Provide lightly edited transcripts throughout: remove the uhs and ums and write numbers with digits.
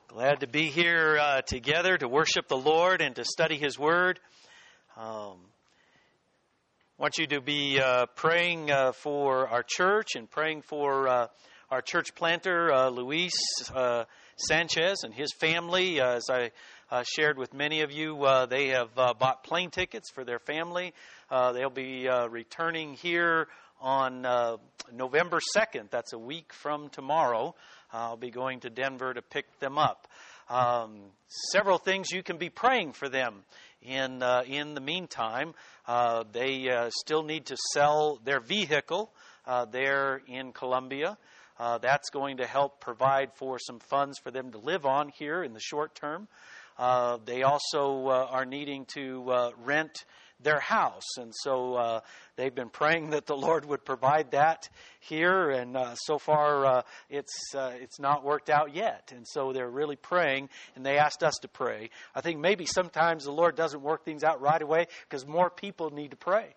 Glad to be here together to worship the Lord and to study His Word. I want you to be praying for our church and praying for our church planter, Luis Sanchez, and his family. As I shared with many of you, they have bought plane tickets for their family. They'll be returning here on November 2nd. That's a week from tomorrow. I'll be going to Denver to pick them up. Several things you can be praying for them in the meantime. They still need to sell their vehicle there in Columbia. That's going to help provide for some funds for them to live on here in the short term. They also are needing to rent their house, and so they've been praying that the Lord would provide that here, and so far it's not worked out yet, and so they're really praying, and they asked us to pray. I think maybe sometimes the Lord doesn't work things out right away because more people need to pray.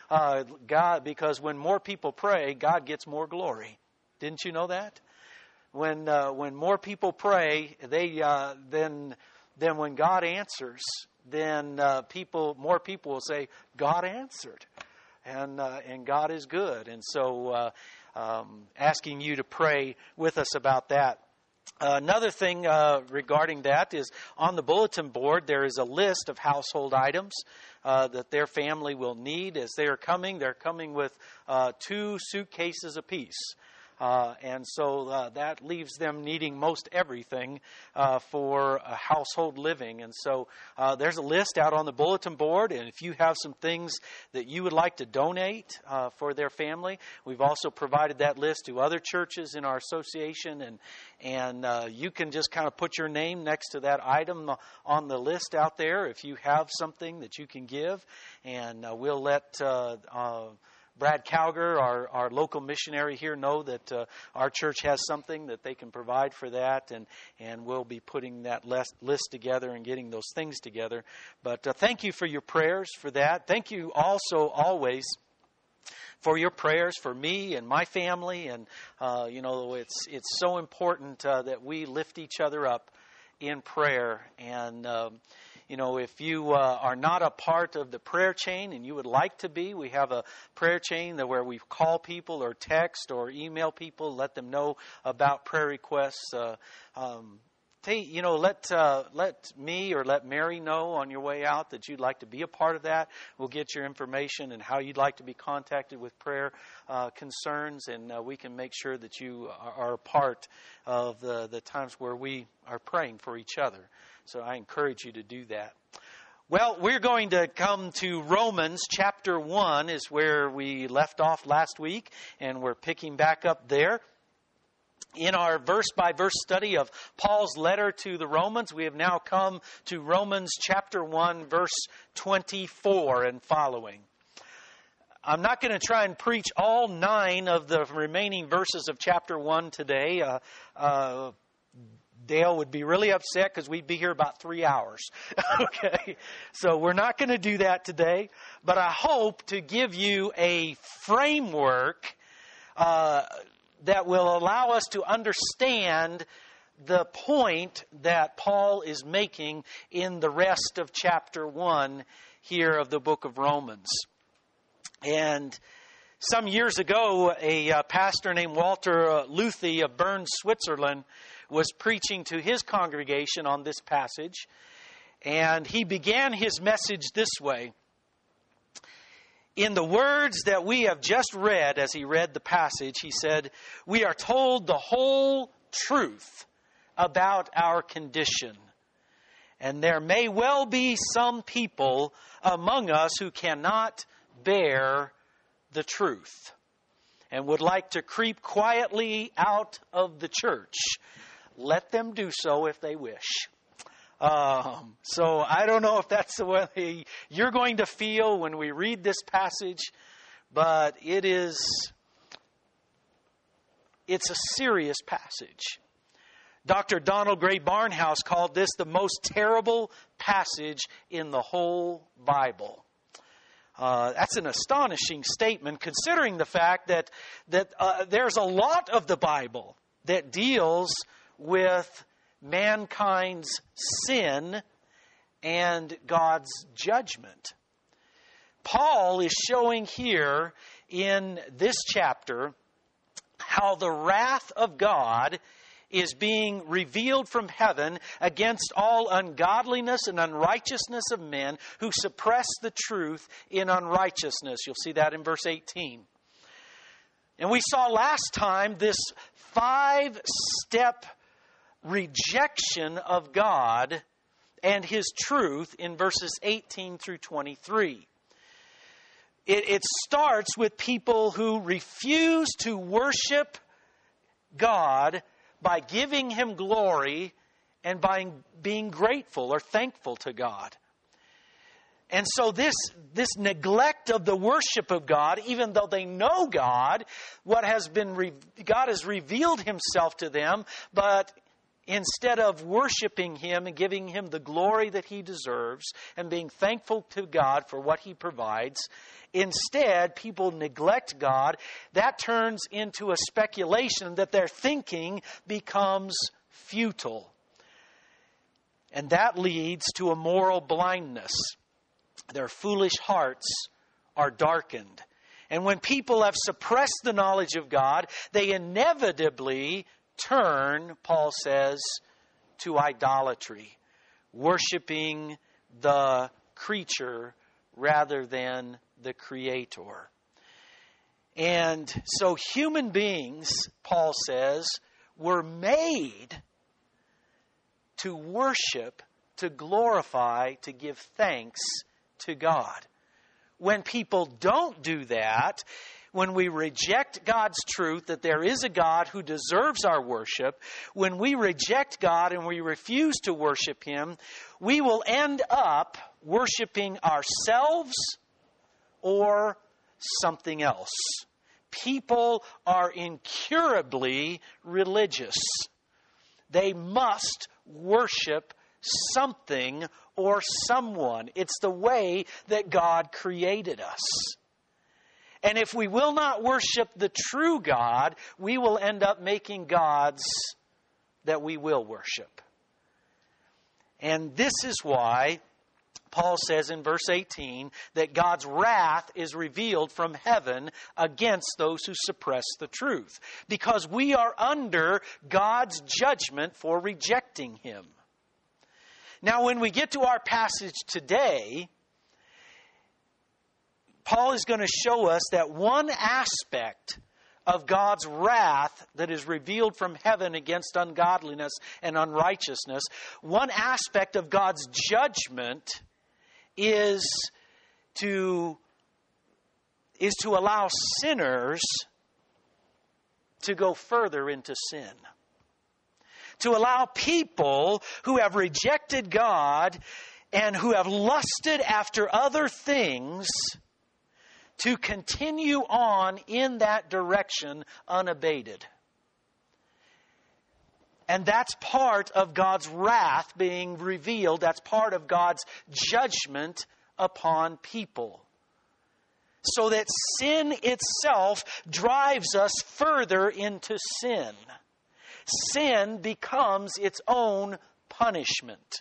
Because when more people pray, God gets more glory. Didn't you know that? When more people pray, then when God answers, then more people will say, God answered, and God is good. And so asking you to pray with us about that. Another thing regarding that is on the bulletin board, there is a list of household items that their family will need as they are coming. They're coming with 2 suitcases apiece. And so that leaves them needing most everything for household living. And so there's a list out on the bulletin board, and if you have some things that you would like to donate for their family, we've also provided that list to other churches in our association, and you can just kind of put your name next to that item on the list out there if you have something that you can give, and we'll let Brad Calger, our local missionary here, know that our church has something that they can provide for that, and we'll be putting that list together and getting those things together. But thank you for your prayers for that. Thank you also always for your prayers for me and my family, and it's so important that we lift each other up in prayer. And if you are not a part of the prayer chain and you would like to be, we have a prayer chain where we call people or text or email people, let them know about prayer requests. Let me or let Mary know on your way out that you'd like to be a part of that. We'll get your information and how you'd like to be contacted with prayer concerns, and we can make sure that you are a part of the times where we are praying for each other. So I encourage you to do that. Well, we're going to come to Romans chapter 1 is where we left off last week, and we're picking back up there. In our verse-by-verse study of Paul's letter to the Romans, we have now come to Romans chapter 1, verse 24 and following. I'm not going to try and preach all 9 of the remaining verses of chapter 1 today. Dale would be really upset because we'd be here about 3 hours. Okay, so we're not going to do that today. But I hope to give you a framework that will allow us to understand the point that Paul is making in the rest of chapter 1 here of the book of Romans. And some years ago, a pastor named Walter Luthi of Bern, Switzerland, was preaching to his congregation on this passage. And he began his message this way. In the words that we have just read, as he read the passage, he said, "We are told the whole truth about our condition. And there may well be some people among us who cannot bear the truth and would like to creep quietly out of the church. Let them do so if they wish." So I don't know if that's the way you're going to feel when we read this passage, but it's a serious passage. Dr. Donald Gray Barnhouse called this the most terrible passage in the whole Bible. That's an astonishing statement, considering the fact that there's a lot of the Bible that deals with mankind's sin and God's judgment. Paul is showing here in this chapter how the wrath of God is being revealed from heaven against all ungodliness and unrighteousness of men who suppress the truth in unrighteousness. You'll see that in verse 18. And we saw last time this 5-step rejection of God and His truth in verses 18 through 23. It starts with people who refuse to worship God by giving Him glory and by being grateful or thankful to God. And so this neglect of the worship of God, even though they know God, God has revealed Himself to them, but instead of worshiping Him and giving Him the glory that He deserves and being thankful to God for what He provides, instead people neglect God. That turns into a speculation that their thinking becomes futile. And that leads to a moral blindness. Their foolish hearts are darkened. And when people have suppressed the knowledge of God, they inevitably turn, Paul says, to idolatry, worshiping the creature rather than the Creator. And so human beings, Paul says, were made to worship, to glorify, to give thanks to God. When people don't do that, when we reject God's truth that there is a God who deserves our worship, when we reject God and we refuse to worship Him, we will end up worshiping ourselves or something else. People are incurably religious. They must worship something or someone. It's the way that God created us. And if we will not worship the true God, we will end up making gods that we will worship. And this is why Paul says in verse 18 that God's wrath is revealed from heaven against those who suppress the truth. Because we are under God's judgment for rejecting Him. Now, when we get to our passage today, Paul is going to show us that one aspect of God's wrath that is revealed from heaven against ungodliness and unrighteousness, one aspect of God's judgment is to allow sinners to go further into sin. To allow people who have rejected God and who have lusted after other things to continue on in that direction unabated. And that's part of God's wrath being revealed. That's part of God's judgment upon people. So that sin itself drives us further into sin. Sin becomes its own punishment.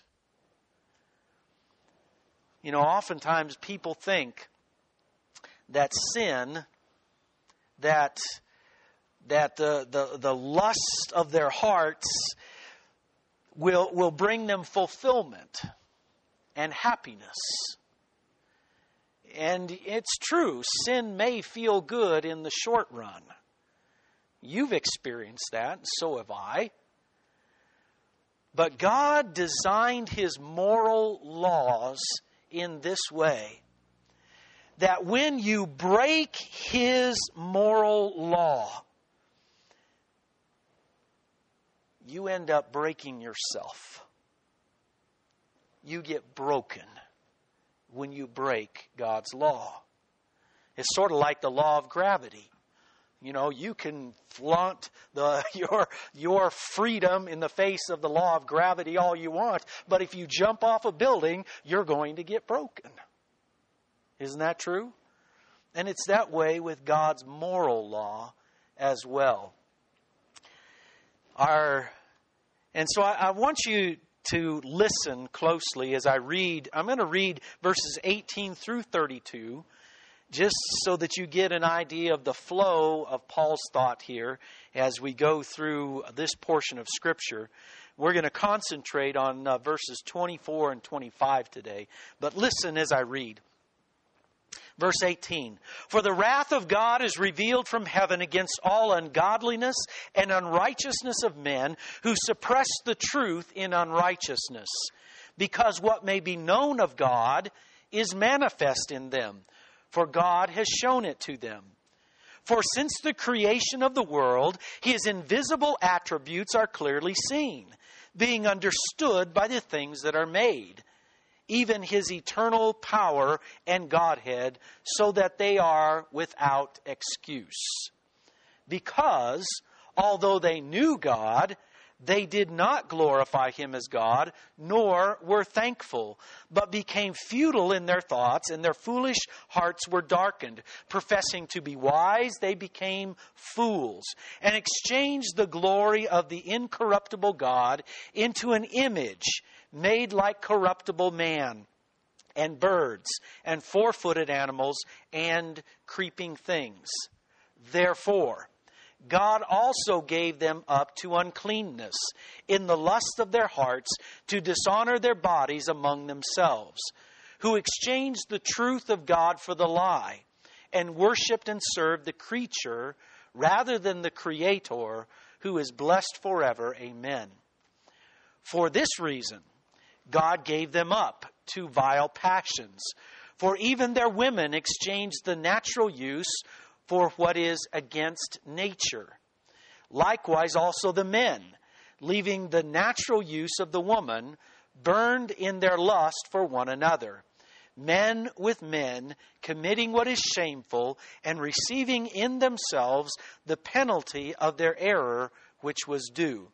You know, oftentimes people think that sin, that the lust of their hearts will bring them fulfillment and happiness. And it's true, sin may feel good in the short run. You've experienced that, and so have I. But God designed His moral laws in this way, that when you break His moral law, you end up breaking yourself. You get broken when you break God's law. It's sort of like the law of gravity. You know, you can flaunt your freedom in the face of the law of gravity all you want, but if you jump off a building, you're going to get broken. Isn't that true? And it's that way with God's moral law as well. And so I want you to listen closely as I read. I'm going to read verses 18 through 32, just so that you get an idea of the flow of Paul's thought here as we go through this portion of Scripture. We're going to concentrate on verses 24 and 25 today. But listen as I read. Verse 18, "For the wrath of God is revealed from heaven against all ungodliness and unrighteousness of men who suppress the truth in unrighteousness, because what may be known of God is manifest in them, for God has shown it to them. For since the creation of the world, His invisible attributes are clearly seen, being understood by the things that are made, even His eternal power and Godhead, so that they are without excuse. Because, although they knew God, they did not glorify Him as God, nor were thankful, but became futile in their thoughts, and their foolish hearts were darkened. Professing to be wise, they became fools, and exchanged the glory of the incorruptible God into an image made like corruptible man, and birds, and four-footed animals, and creeping things. Therefore, God also gave them up to uncleanness in the lust of their hearts, to dishonor their bodies among themselves, who exchanged the truth of God for the lie, and worshipped and served the creature rather than the Creator, who is blessed forever. Amen. For this reason, God gave them up to vile passions. For even their women exchanged the natural use for what is against nature. Likewise also the men, leaving the natural use of the woman, burned in their lust for one another. Men with men, committing what is shameful, and receiving in themselves the penalty of their error which was due.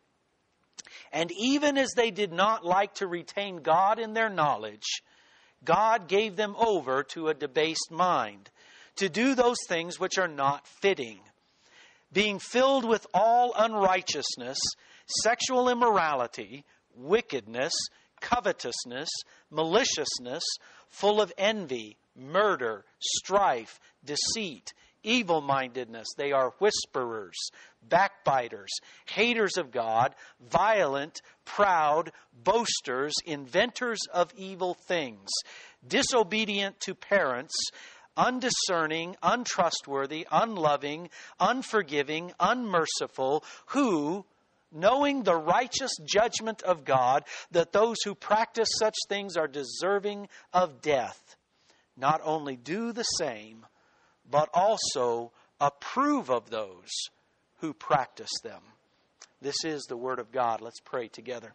And even as they did not like to retain God in their knowledge, God gave them over to a debased mind, to do those things which are not fitting, being filled with all unrighteousness, sexual immorality, wickedness, covetousness, maliciousness, full of envy, murder, strife, deceit, evil-mindedness. They are whisperers, backbiters, haters of God, violent, proud, boasters, inventors of evil things, disobedient to parents, undiscerning, untrustworthy, unloving, unforgiving, unmerciful, who, knowing the righteous judgment of God, that those who practice such things are deserving of death, not only do the same, but also approve of those who practice them." This is the Word of God. Let's pray together.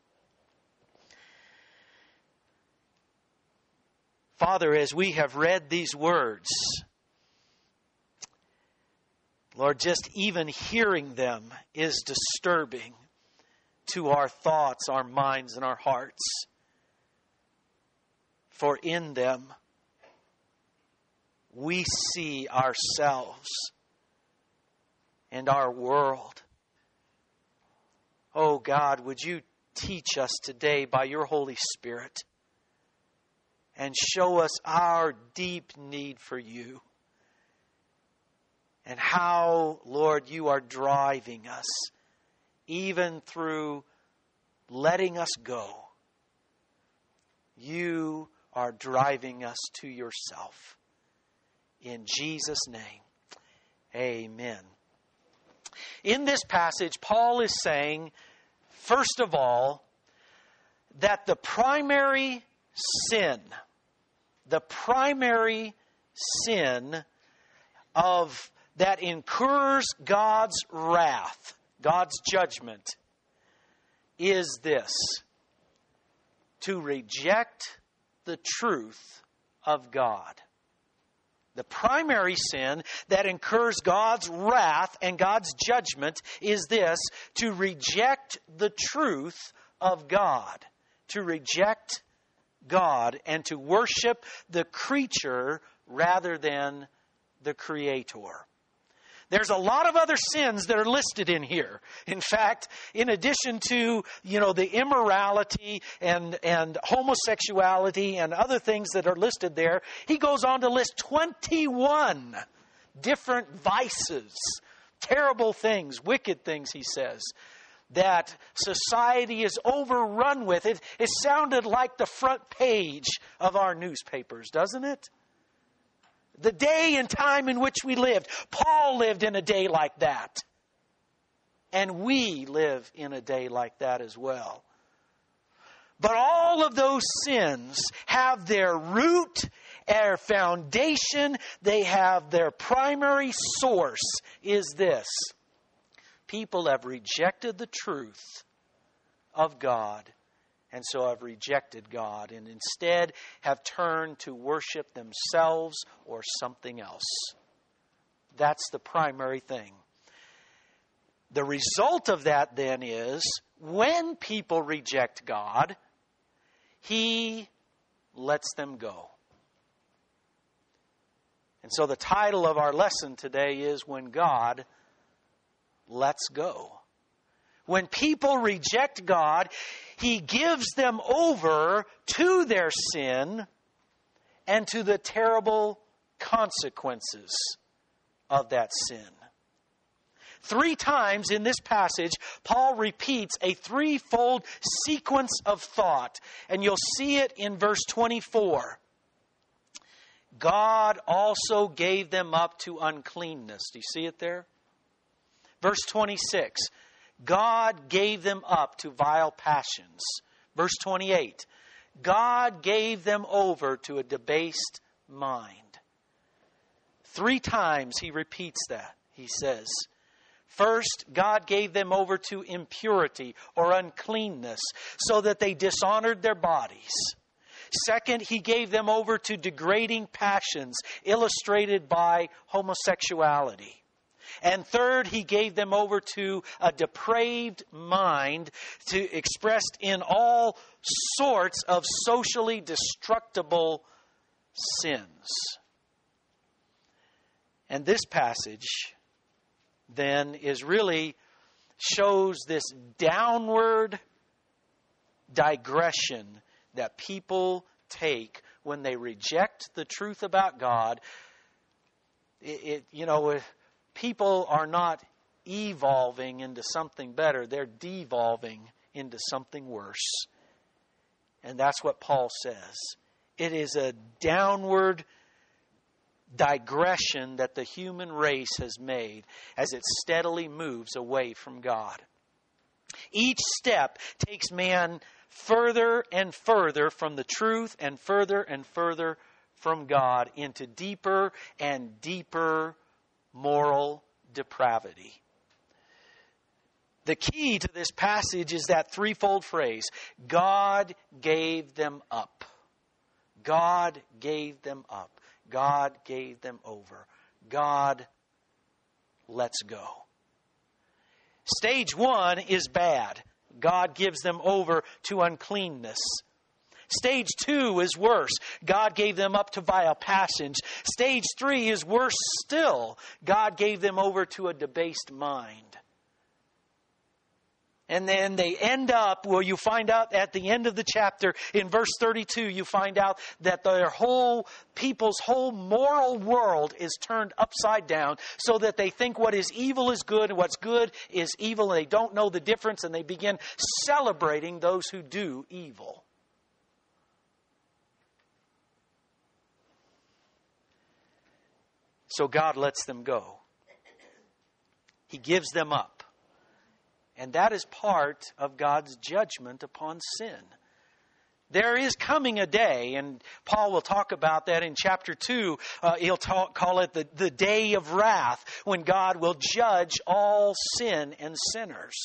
Father, as we have read these words, Lord, just even hearing them is disturbing to our thoughts, our minds, and our hearts. For in them, we see ourselves and our world. Oh God, would you teach us today by your Holy Spirit and show us our deep need for you, and how, Lord, you are driving us even through letting us go. You are driving us to yourself. In Jesus' name, amen. In this passage, Paul is saying, first of all, that the primary sin of that incurs God's wrath, God's judgment, is this: to reject the truth of God. The primary sin that incurs God's wrath and God's judgment is this: to reject the truth of God. To reject God and to worship the creature rather than the Creator. There's a lot of other sins that are listed in here. In fact, in addition to, the immorality and homosexuality and other things that are listed there, he goes on to list 21 different vices, terrible things, wicked things, he says, that society is overrun with. It sounded like the front page of our newspapers, doesn't it? The day and time in which we lived. Paul lived in a day like that. And we live in a day like that as well. But all of those sins have their root, their foundation, they have their primary source is this. People have rejected the truth of God, and so have rejected God, and instead have turned to worship themselves or something else. That's the primary thing. The result of that then is, when people reject God, He lets them go. And so the title of our lesson today is, When God Lets Go. When people reject God, He gives them over to their sin and to the terrible consequences of that sin. 3 times in this passage, Paul repeats a threefold sequence of thought. And you'll see it in verse 24. God also gave them up to uncleanness. Do you see it there? Verse 26. God gave them up to vile passions. Verse 28. God gave them over to a debased mind. 3 times he repeats that. He says, first, God gave them over to impurity or uncleanness so that they dishonored their bodies. Second, He gave them over to degrading passions illustrated by homosexuality. And third, He gave them over to a depraved mind expressed in all sorts of socially destructible sins. And this passage then shows this downward digression that people take when they reject the truth about God. People are not evolving into something better. They're devolving into something worse. And that's what Paul says. It is a downward digression that the human race has made as it steadily moves away from God. Each step takes man further and further from the truth and further from God into deeper and deeper moral depravity. The key to this passage is that threefold phrase, God gave them up. God gave them up. God gave them over. God lets go. Stage 1 is bad. God gives them over to uncleanness. Stage 2 is worse. God gave them up to vile passions. Stage 3 is worse still. God gave them over to a debased mind. And then they end up, you find out at the end of the chapter, in verse 32, you find out that people's whole moral world is turned upside down so that they think what is evil is good and what's good is evil, and they don't know the difference, and they begin celebrating those who do evil. So God lets them go. He gives them up. And that is part of God's judgment upon sin. There is coming a day, and Paul will talk about that in chapter 2. He'll call it the day of wrath, when God will judge all sin and sinners.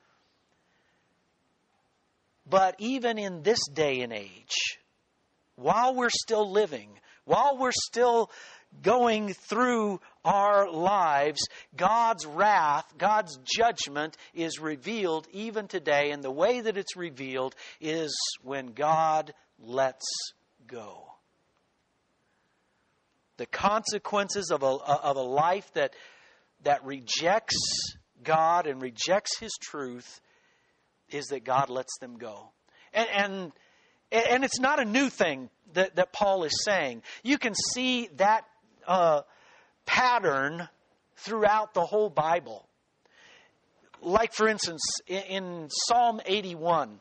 But even in this day and age, while we're still living, while we're still going through our lives, God's wrath, God's judgment is revealed even today. And the way that it's revealed is when God lets go. The consequences of a life that that rejects God and rejects His truth is that God lets them go. And it's not a new thing that Paul is saying. You can see that pattern throughout the whole Bible. Like, for instance, in Psalm 81,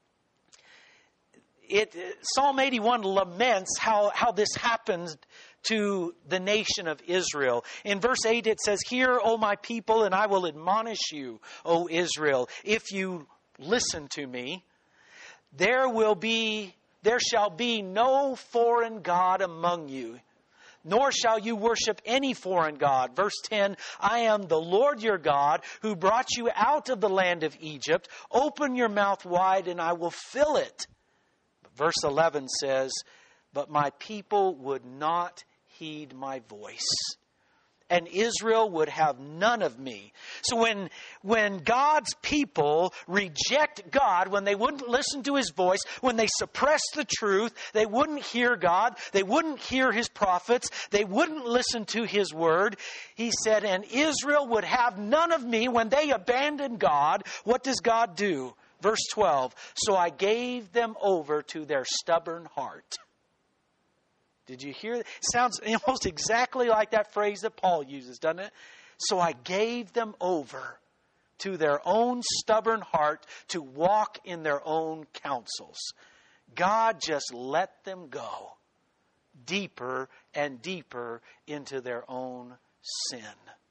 Psalm 81 laments how this happens to the nation of Israel. In verse 8 it says, "Hear, O my people, and I will admonish you, O Israel. If you listen to me, there shall be no foreign god among you, nor shall you worship any foreign god." Verse 10, "I am the Lord your God, who brought you out of the land of Egypt. Open your mouth wide, and I will fill it." Verse 11 says, "But my people would not heed my voice, and Israel would have none of me." So when God's people reject God, when they wouldn't listen to His voice, when they suppress the truth, they wouldn't hear God, they wouldn't hear His prophets, they wouldn't listen to His word, He said, "And Israel would have none of me." When they abandon God, what does God do? Verse 12, "So I gave them over to their stubborn heart." Did you hear that? It sounds almost exactly like that phrase that Paul uses, doesn't it? "So I gave them over to their own stubborn heart to walk in their own counsels." God just let them go deeper and deeper into their own sin.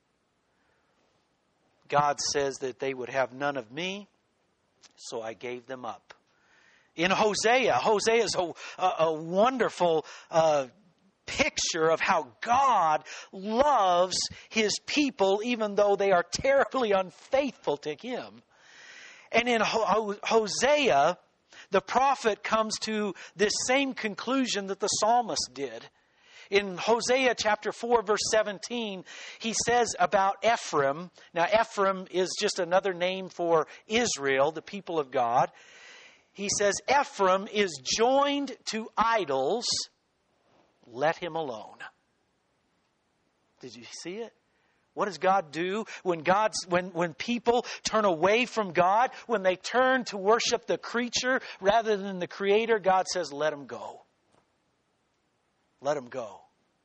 God says that they would have none of me, so I gave them up. In Hosea is a wonderful picture of how God loves His people even though they are terribly unfaithful to Him. And in Hosea, the prophet comes to this same conclusion that the psalmist did. In Hosea chapter 4, verse 17, he says about Ephraim. Now, Ephraim is just another name for Israel, the people of God. He says, "Ephraim is joined to idols. Let him alone." Did you see it? What does God do when people turn away from God, when they turn to worship the creature rather than the Creator? God says, "Let them go. Let them go."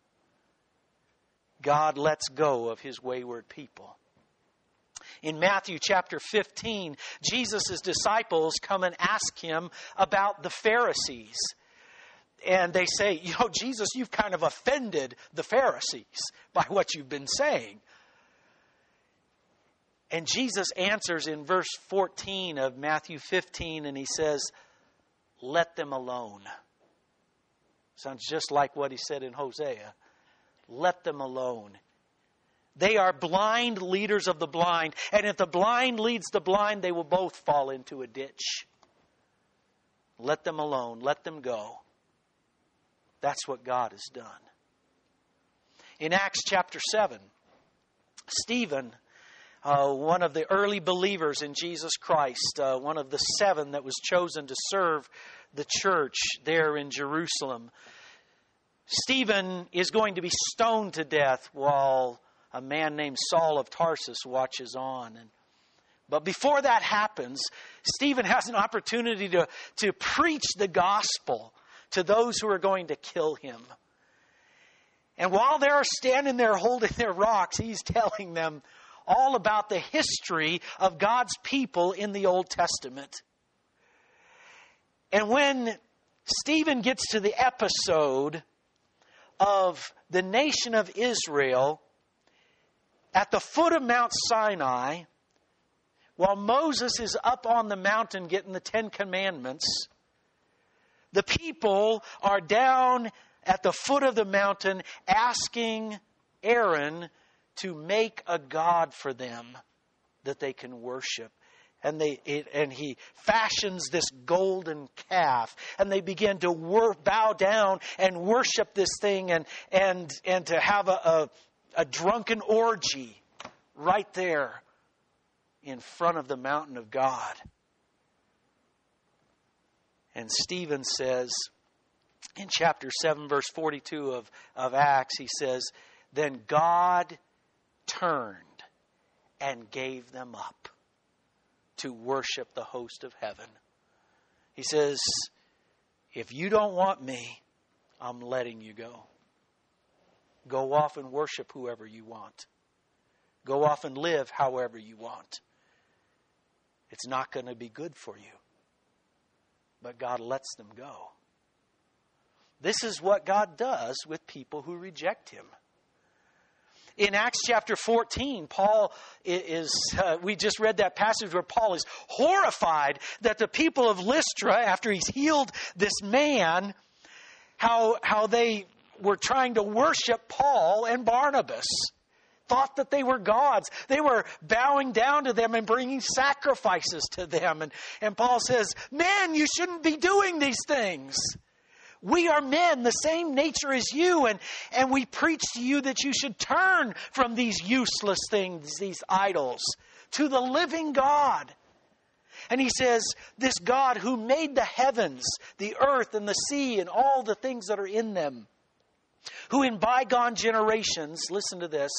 God lets go of His wayward people. In Matthew chapter 15, Jesus' disciples come and ask Him about the Pharisees. And they say, "Jesus, you've kind of offended the Pharisees by what you've been saying." And Jesus answers in verse 14 of Matthew 15, and He says, "Let them alone." Sounds just like what He said in Hosea. Let them alone. They are blind leaders of the blind. And if the blind leads the blind, they will both fall into a ditch. Let them alone. Let them go. That's what God has done. In Acts chapter 7, Stephen, one of the early believers in Jesus Christ, one of the 7 that was chosen to serve the church there in Jerusalem, Stephen is going to be stoned to death while a man named Saul of Tarsus watches on. But before that happens, Stephen has an opportunity to preach the gospel to those who are going to kill him. And while they're standing there holding their rocks, he's telling them all about the history of God's people in the Old Testament. And when Stephen gets to the episode of the nation of Israel at the foot of Mount Sinai, while Moses is up on the mountain getting the 10 Commandments, the people are down at the foot of the mountain asking Aaron to make a god for them that they can worship. And he fashions this golden calf, and they begin to bow down and worship this thing, and to have a drunken orgy right there in front of the mountain of God. And Stephen says in chapter 7, verse 42 of Acts, he says, "Then God turned and gave them up to worship the host of heaven. He says, if you don't want me, I'm letting you go. Go off and worship whoever you want. Go off and live however you want. It's not going to be good for you. But God lets them go. This is what God does with people who reject Him. In Acts chapter 14, Paul we just read that passage where Paul is horrified that the people of Lystra, after he's healed this man, how they were trying to worship Paul and Barnabas. Thought that they were gods. They were bowing down to them and bringing sacrifices to them. And Paul says, men, you shouldn't be doing these things. We are men, the same nature as you. And we preach to you that you should turn from these useless things, these idols, to the living God. And he says, this God who made the heavens, the earth and the sea and all the things that are in them, who in bygone generations, listen to this,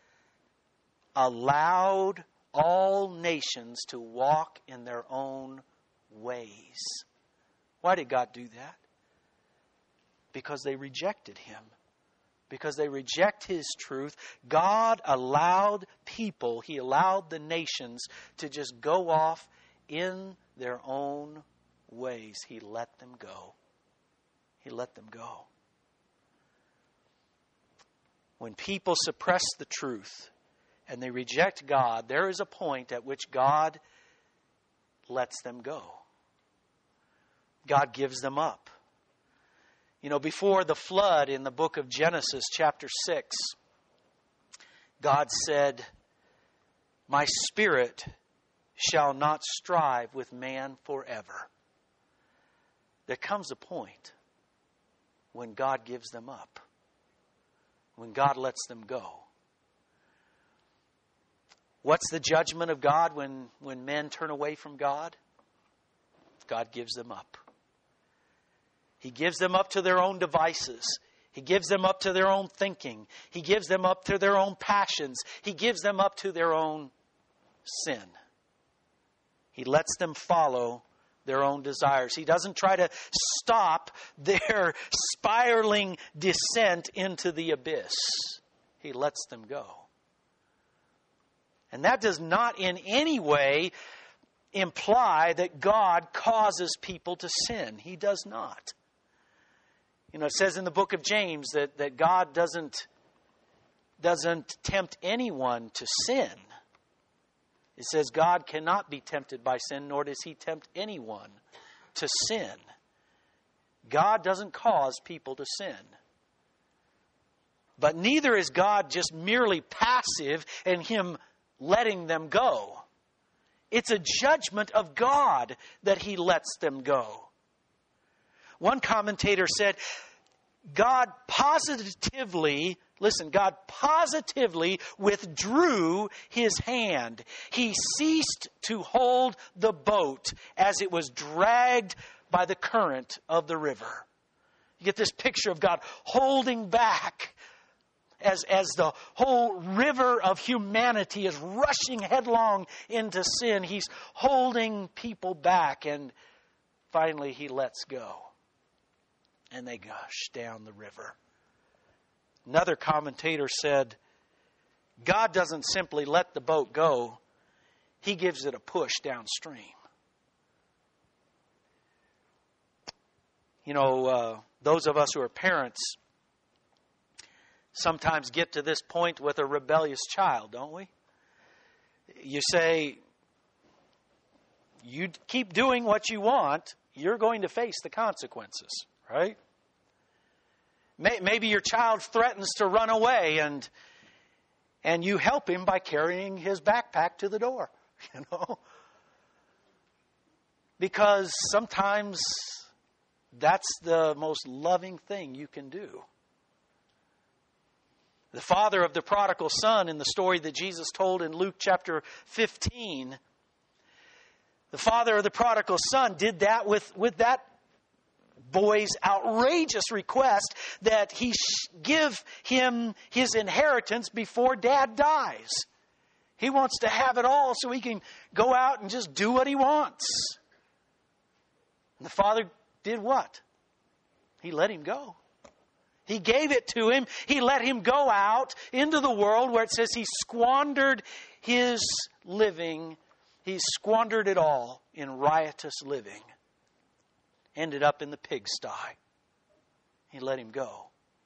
allowed all nations to walk in their own ways. Why did God do that? Because they rejected Him. Because they reject His truth. God allowed people, He allowed the nations to just go off in their own ways. He let them go. He let them go. When people suppress the truth and they reject God, there is a point at which God lets them go. God gives them up. You know, before the flood in the book of Genesis chapter 6, God said, my spirit shall not strive with man forever. There comes a point when God gives them up. When God lets them go. What's the judgment of God when men turn away from God? God gives them up. He gives them up to their own devices. He gives them up to their own thinking. He gives them up to their own passions. He gives them up to their own sin. He lets them follow their own desires. He doesn't try to stop their spiraling descent into the abyss. He lets them go. And that does not in any way imply that God causes people to sin. He does not. You know, it says in the book of James that God doesn't tempt anyone to sin. It says God cannot be tempted by sin, nor does He tempt anyone to sin. God doesn't cause people to sin. But neither is God just merely passive in Him letting them go. It's a judgment of God that He lets them go. One commentator said, God positively withdrew His hand. He ceased to hold the boat as it was dragged by the current of the river. You get this picture of God holding back as the whole river of humanity is rushing headlong into sin. He's holding people back, and finally He lets go. And they gush down the river. Another commentator said, God doesn't simply let the boat go. He gives it a push downstream. You know, those of us who are parents sometimes get to this point with a rebellious child, don't we? You say, you keep doing what you want, you're going to face the consequences, right? Maybe your child threatens to run away and you help him by carrying his backpack to the door, you know? Because sometimes that's the most loving thing you can do. The father of the prodigal son in the story that Jesus told in Luke chapter 15, the father of the prodigal son did that with that boy's outrageous request that he give him his inheritance before dad dies. He wants to have it all so he can go out and just do what he wants. And the Father did what? He let him go. He gave it to him. He let him go out into the world where it says he squandered his living. He squandered it all in riotous living. Ended up in the pigsty. He let him go.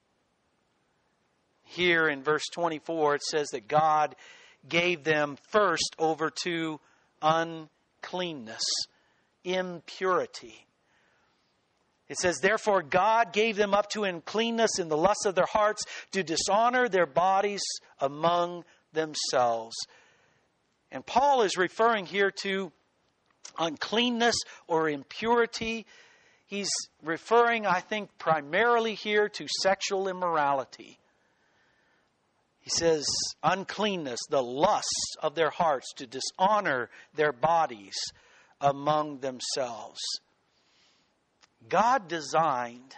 Here in verse 24 it says that God gave them first over to uncleanness, impurity. It says, therefore God gave them up to uncleanness in the lust of their hearts, to dishonor their bodies among themselves. And Paul is referring here to uncleanness or impurity. He's referring, I think, primarily here to sexual immorality. He says, uncleanness, the lusts of their hearts, to dishonor their bodies among themselves. God designed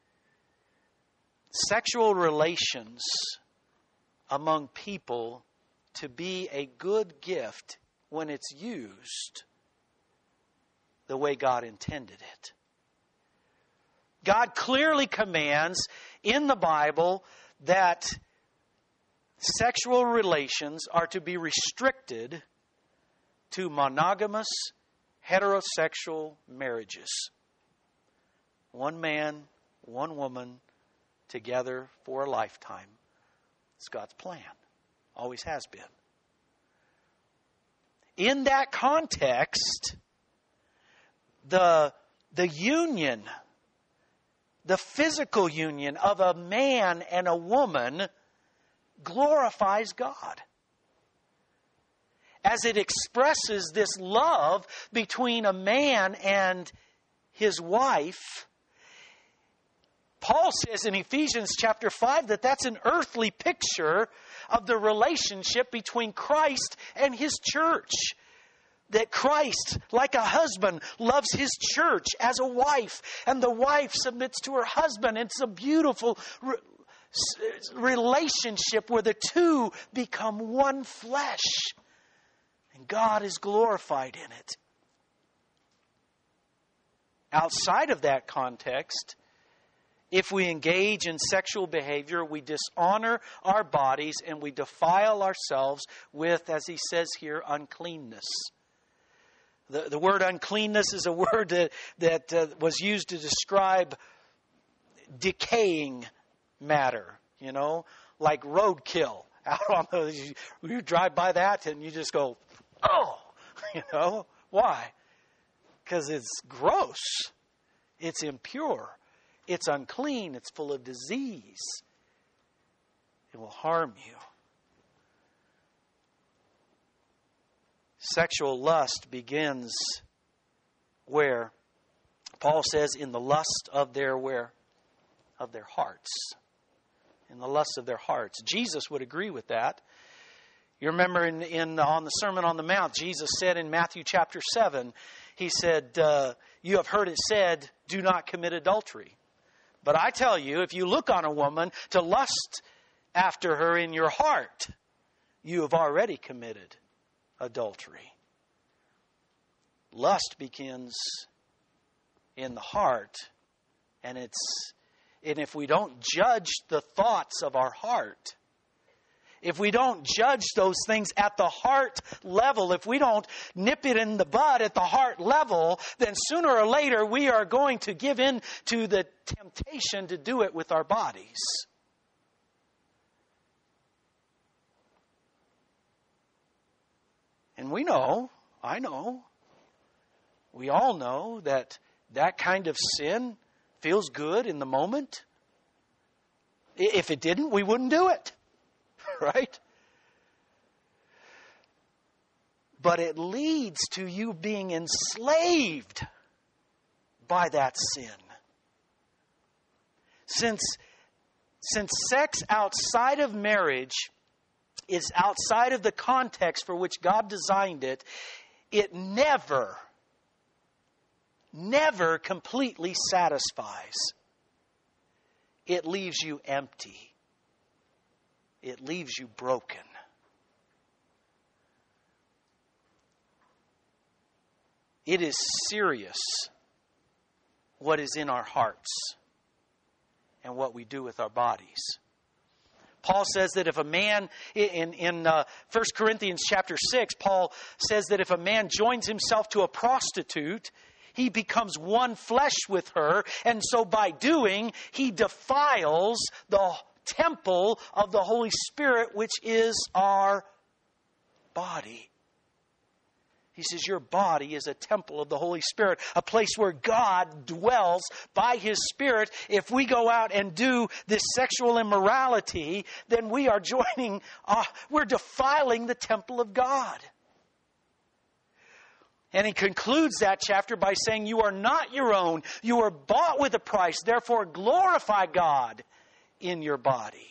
sexual relations among people to be a good gift when it's used the way God intended it. God clearly commands in the Bible that sexual relations are to be restricted to monogamous, heterosexual marriages. One man, one woman, together for a lifetime. It's God's plan. Always has been. In that context, the union, the physical union of a man and a woman glorifies God. As it expresses this love between a man and his wife, Paul says in Ephesians chapter 5 that that's an earthly picture of the relationship between Christ and His church. That Christ, like a husband, loves His church as a wife, and the wife submits to her husband. It's a beautiful relationship where the two become one flesh, and God is glorified in it. Outside of that context, if we engage in sexual behavior, we dishonor our bodies and we defile ourselves with, as he says here, uncleanness. The word uncleanness is a word that was used to describe decaying matter, like roadkill. Out on those, you drive by that and you just go, oh, why? Because it's gross, it's impure. It's unclean. It's full of disease. It will harm you. Sexual lust begins where? Paul says in the lust of their where? Of their hearts. In the lust of their hearts. Jesus would agree with that. You remember on the Sermon on the Mount, Jesus said in Matthew chapter 7, He said, you have heard it said, do not commit adultery. But I tell you, if you look on a woman to lust after her in your heart, you have already committed adultery. Lust begins in the heart, and if we don't judge the thoughts of our heart, if we don't judge those things at the heart level, if we don't nip it in the bud at the heart level, then sooner or later we are going to give in to the temptation to do it with our bodies. And we know, I know, we all know that kind of sin feels good in the moment. If it didn't, we wouldn't do it. Right? But it leads to you being enslaved by that sin. Since sex outside of marriage is outside of the context for which God designed it, it never completely satisfies. It leaves you empty. It leaves you broken. It is serious what is in our hearts and what we do with our bodies. Paul says that if a man, in 1 Corinthians chapter 6, Paul says that if a man joins himself to a prostitute, he becomes one flesh with her, and so by doing, he defiles the temple of the Holy Spirit, which is our body. He says your body is a temple of the Holy Spirit, a place where God dwells by His Spirit. If we go out and do this sexual immorality, then we are we're defiling the temple of God. And he concludes that chapter by saying, you are not your own. You are bought with a price. Therefore, glorify God in your body.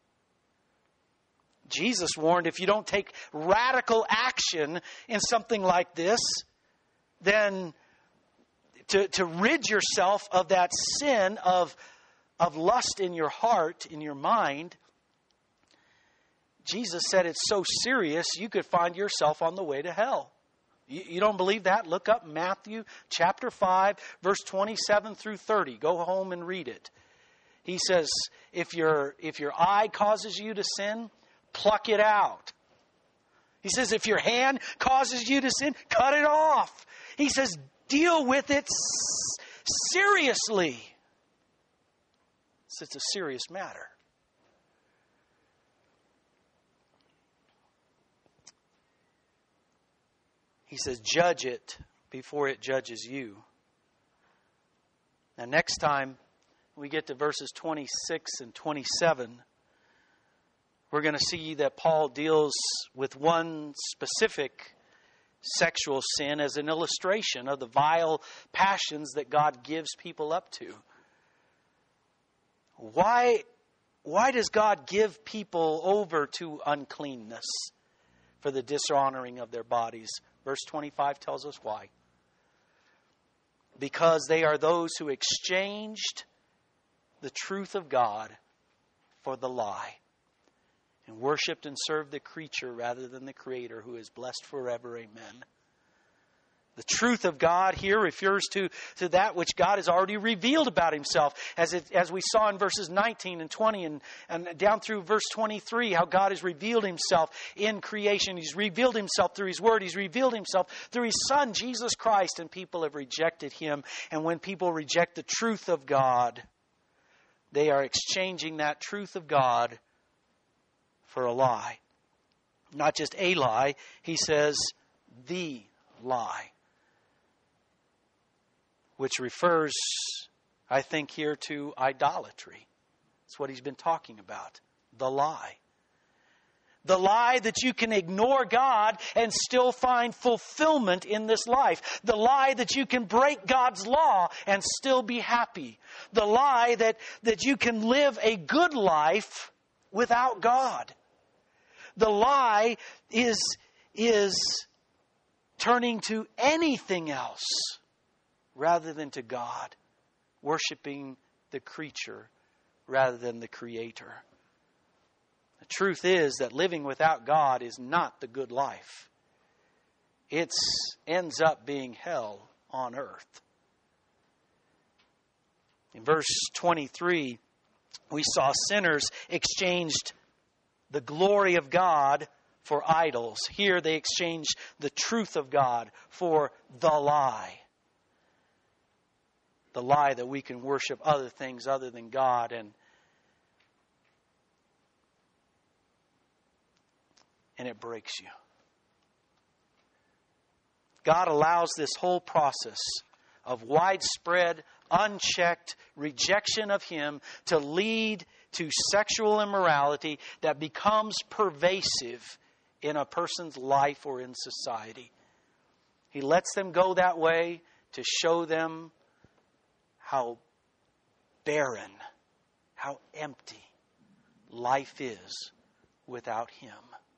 Jesus warned if you don't take radical action in something like this, then to rid yourself of that sin of lust in your heart, in your mind, Jesus said it's so serious you could find yourself on the way to hell. You don't believe that? Look up Matthew chapter 5, verse 27 through 30. Go home and read it. He says, if your eye causes you to sin, pluck it out. He says, if your hand causes you to sin, cut it off. He says, deal with it seriously. It's a serious matter. He says, judge it before it judges you. Now, next time we get to verses 26 and 27, we're going to see that Paul deals with one specific sexual sin as an illustration of the vile passions that God gives people up to. Why does God give people over to uncleanness for the dishonoring of their bodies? Verse 25 tells us why. Because they are those who exchanged the truth of God for the lie, and worshipped and served the creature rather than the Creator, who is blessed forever. Amen. The truth of God here refers to that which God has already revealed about Himself. As we saw in verses 19 and 20 and down through verse 23, how God has revealed Himself in creation. He's revealed Himself through His Word. He's revealed Himself through His Son, Jesus Christ. And people have rejected Him. And when people reject the truth of God, they are exchanging that truth of God for a lie. Not just a lie. He says the lie. Which refers, I think, here to idolatry. That's what he's been talking about. The lie. The lie that you can ignore God and still find fulfillment in this life. The lie that you can break God's law and still be happy. The lie that you can live a good life without God. The lie is turning to anything else rather than to God, worshiping the creature rather than the Creator. The truth is that living without God is not the good life. It ends up being hell on earth. In verse 23, we saw sinners exchanged the glory of God for idols. Here they exchanged the truth of God for the lie. The lie that we can worship other things other than God, and it breaks you. God allows this whole process of widespread, unchecked rejection of Him to lead to sexual immorality that becomes pervasive in a person's life or in society. He lets them go that way to show them how barren, how empty life is without Him.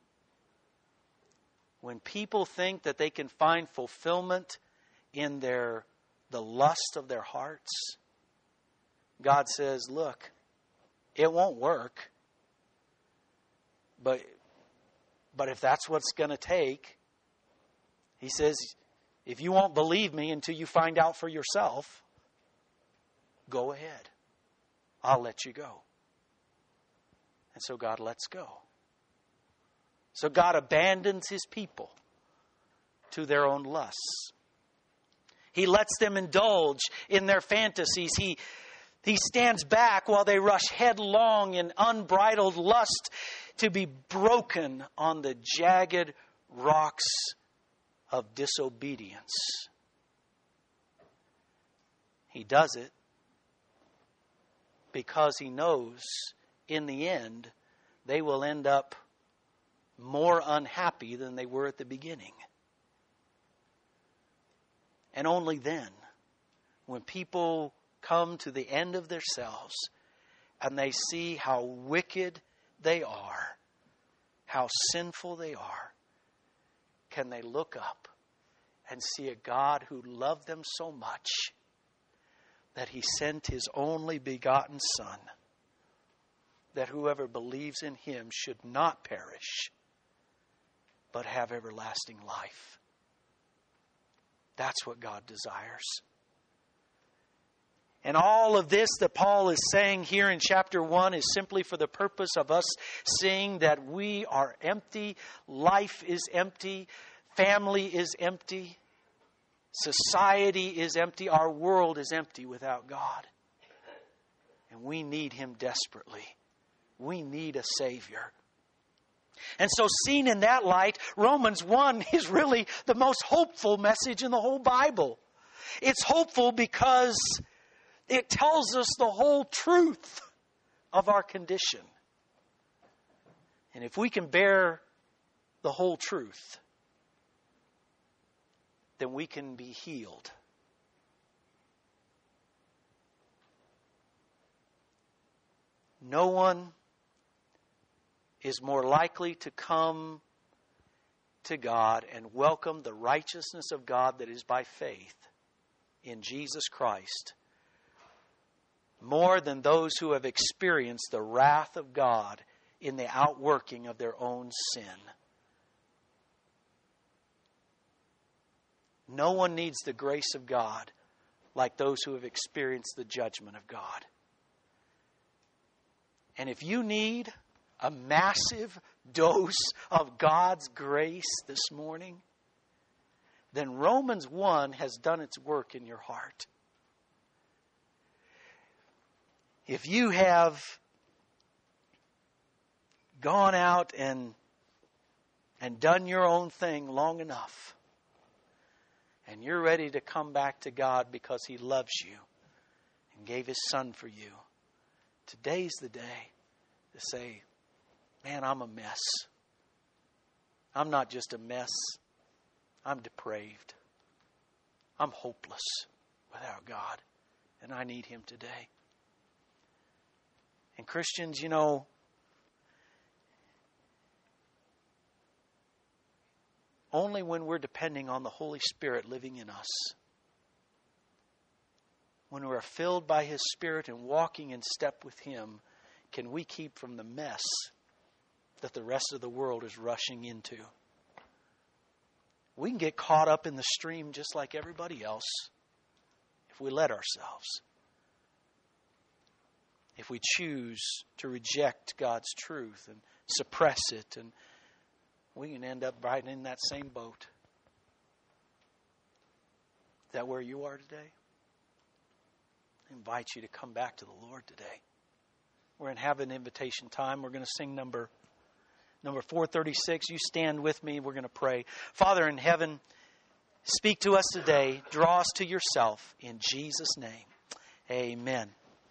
When people think that they can find fulfillment in the lust of their hearts, God says, look, it won't work. But if that's what's going to take, He says, If you won't believe me until you find out for yourself, go ahead. I'll let you go. And so God lets go. So God abandons His people to their own lusts. He lets them indulge in their fantasies. He stands back while they rush headlong in unbridled lust to be broken on the jagged rocks of disobedience. He does it because He knows in the end they will end up more unhappy than they were at the beginning. And only then, when people come to the end of themselves and they see how wicked they are, how sinful they are, can they look up and see a God who loved them so much that He sent His only begotten Son, that whoever believes in Him should not perish, but have everlasting life. That's what God desires. And all of this that Paul is saying here in chapter 1 is simply for the purpose of us seeing that we are empty, life is empty, family is empty, society is empty, our world is empty without God. And we need Him desperately. We need a Savior. And so seen in that light, Romans 1 is really the most hopeful message in the whole Bible. It's hopeful because it tells us the whole truth of our condition. And if we can bear the whole truth, then we can be healed. No one is more likely to come to God and welcome the righteousness of God that is by faith in Jesus Christ more than those who have experienced the wrath of God in the outworking of their own sin. No one needs the grace of God like those who have experienced the judgment of God. And if you need a massive dose of God's grace this morning, then Romans 1 has done its work in your heart. If you have gone out and done your own thing long enough, and you're ready to come back to God because He loves you and gave His Son for you, today's the day to say, man, I'm a mess. I'm not just a mess. I'm depraved. I'm hopeless without God. And I need Him today. And Christians, you know, only when we're depending on the Holy Spirit living in us, when we're filled by His Spirit and walking in step with Him, can we keep from the mess that the rest of the world is rushing into. We can get caught up in the stream just like everybody else if we let ourselves. If we choose to reject God's truth and suppress it, and we can end up right in that same boat. Is that where you are today? I invite you to come back to the Lord today. We're going to have an invitation time. We're going to sing number 436. You stand with me. We're going to pray. Father in heaven, speak to us today. Draw us to yourself. In Jesus' name, amen.